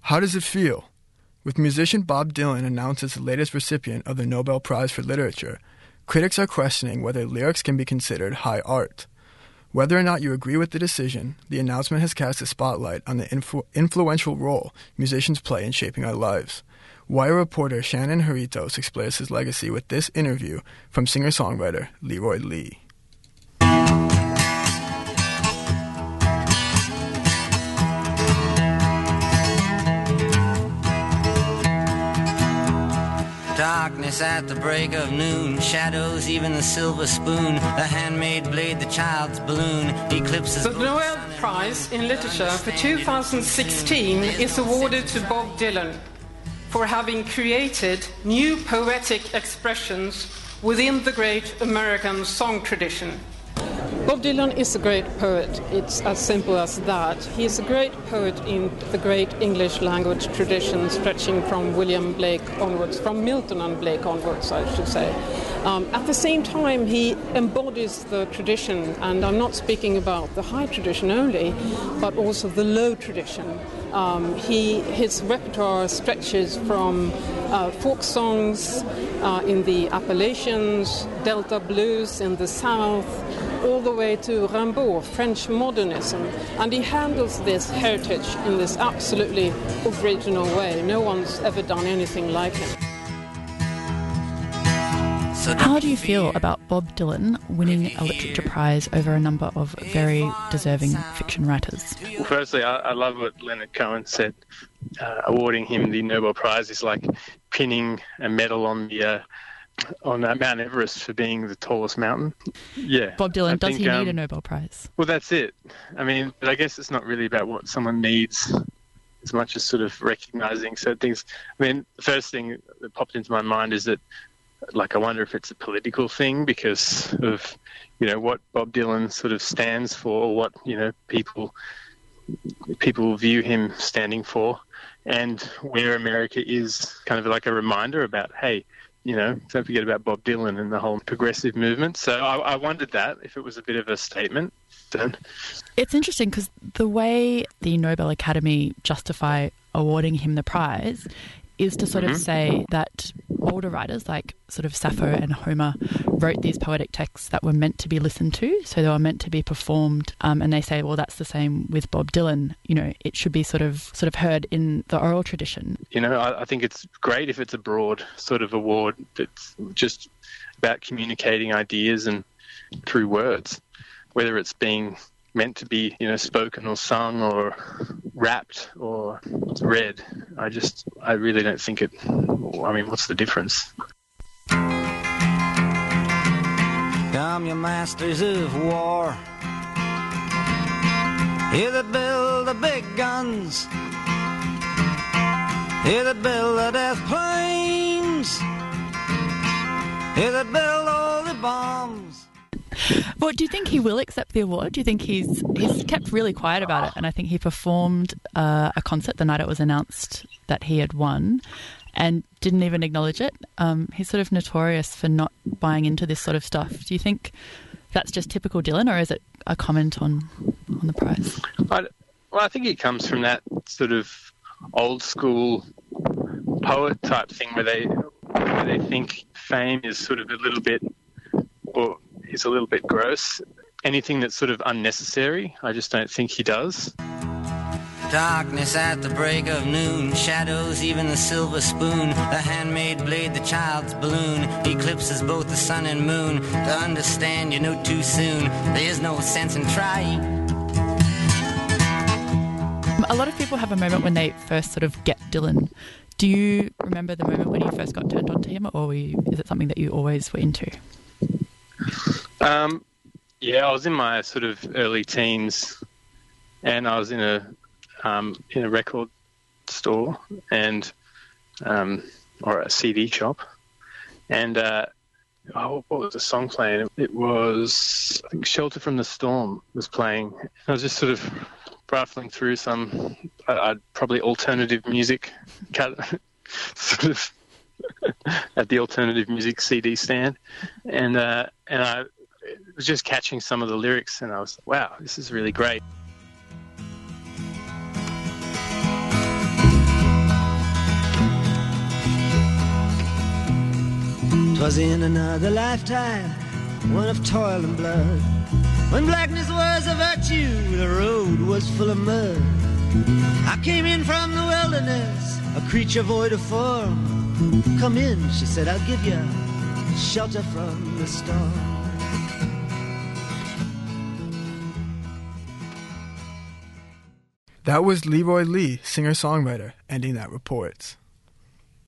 How does it feel? With musician Bob Dylan announced as the latest recipient of the Nobel Prize for Literature, critics are questioning whether lyrics can be considered high art. Whether or not you agree with the decision, the announcement has cast a spotlight on the influential role musicians play in shaping our lives. Wire reporter Shannon Haritos explains his legacy with this interview from singer-songwriter Leroy Lee. Darkness at the break of noon, shadows, even the silver spoon, the handmade blade, the child's balloon, eclipses... The Nobel Prize in Literature for 2016 is awarded to Bob Dylan for having created new poetic expressions within the great American song tradition. Bob Dylan is a great poet. It's as simple as that. He is a great poet in the great English language tradition, stretching from William Blake onwards, from Milton and Blake onwards, I should say. At the same time, he embodies the tradition, and I'm not speaking about the high tradition only, but also the low tradition. His repertoire stretches from folk songs in the Appalachians, Delta blues in the South, all the way to Rimbaud, French modernism. And he handles this heritage in this absolutely original way. No one's ever done anything like him. How do you feel about Bob Dylan winning a literature prize over a number of very deserving fiction writers? Well, firstly, I love what Leonard Cohen said. Awarding him the Nobel Prize is like pinning a medal on Mount Everest for being the tallest mountain. Yeah. Bob Dylan, does he need a Nobel Prize? Well, that's it. I mean, but I guess it's not really about what someone needs as much as sort of recognising certain things. I mean, the first thing that popped into my mind is that, like, I wonder if it's a political thing because of, what Bob Dylan sort of stands for, or what, people view him standing for, and where America is kind of like a reminder about, hey, don't forget about Bob Dylan and the whole progressive movement. So I wondered that, if it was a bit of a statement. It's interesting because the way the Nobel Academy justify awarding him the prize is to sort of say that older writers like sort of Sappho and Homer wrote these poetic texts that were meant to be listened to, so they were meant to be performed, and they say, well, that's the same with Bob Dylan. It should be sort of heard in the oral tradition. I think it's great if it's a broad sort of award that's just about communicating ideas and through words, whether it's being meant to be, spoken or sung or rapped or read. I really don't think it... I mean, what's the difference? Come, you masters of war, you that build the big guns, you that build the death planes, you that build all the bombs. Well, do you think he will accept the award? Do you think he's kept really quiet about it? And I think he performed a concert the night it was announced that he had won and didn't even acknowledge it. He's sort of notorious for not buying into this sort of stuff. Do you think that's just typical Dylan, or is it a comment on the prize? I think it comes from that sort of old school poet type thing where they think fame is sort of a little bit, or is a little bit gross. Anything that's sort of unnecessary, I just don't think he does. Darkness at the break of noon, shadows, even the silver spoon, the handmade blade, the child's balloon, eclipses both the sun and moon. To understand, you know too soon, there's no sense in trying. A lot of people have a moment when they first sort of get Dylan. Do you remember the moment when you first got turned on to him, or is it something that you always were into? Yeah, I was in my sort of early teens, and I was in a record store and or a CD shop, and what was the song playing? It was, I think, "Shelter from the Storm" was playing. I was just sort of rifling through some probably alternative music, sort of at the alternative music CD stand, and I was just catching some of the lyrics, and I was like, wow, this is really great. 'Twas in another lifetime, one of toil and blood, when blackness was a virtue, the road was full of mud. I came in from the wilderness, a creature void of form. Come in, she said, I'll give you shelter from the storm. That was Leroy Lee, singer-songwriter, ending that report.